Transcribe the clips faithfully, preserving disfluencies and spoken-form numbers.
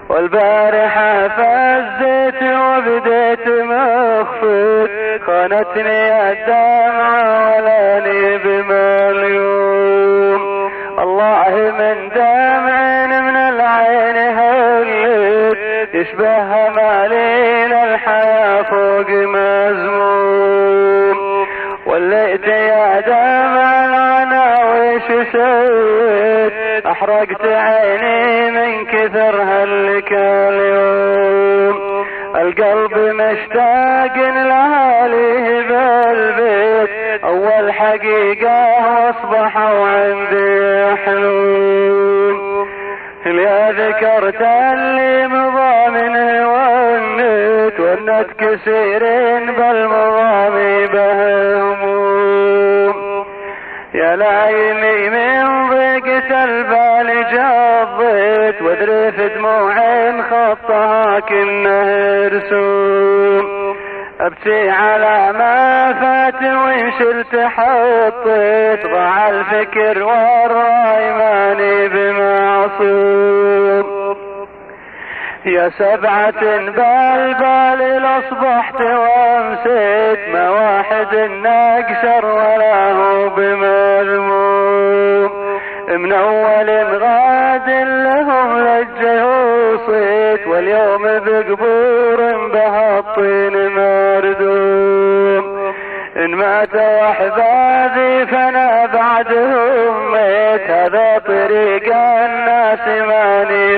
والبارحة فزت وبديت مخفت، خانتني الدمعة ولاني بمليون. الله من دمع من العين هلت، يشبه همالين الحياة فوق مزموم. وليت يا دمع انا وش سويت، احرقت عيني من كثر هلك اليوم. القلب مشتاق لأهله بالبيت، اول حقيقة واصبحوا عندي حلول. يا ذكرت اللي مضى منه ونت، ونت كثيرين بالمضامي بهموم. يا لايمي من ضيقة البال جضيت، وذرف دموعين خطها كنه رسوم. ابكي على ما فات وان شلت حطيت، ضاع الفكر والراي ماني بمعصوم. يا سبعة بالبال اصبحت وامسيت، ما واحد نقشر ولا هو بمذموم. من اول غاد لهم لجه وصيت، واليوم بقبور بهالطين مردوم. ان مات احبابي فانا بعدهم ميت، هذا طريق الناس ماني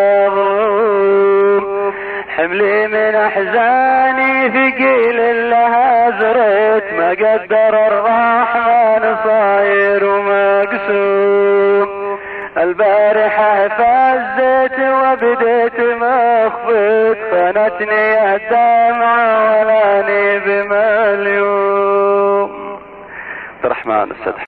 بمظلوم. حملي من احزاني ثقيل لها زريت، ما قدر الرحمن صاير ومقسوم. البارحة فزت وبديت مخفت، خانتني الدمعة ولاني بمليون. الرحمن السدح.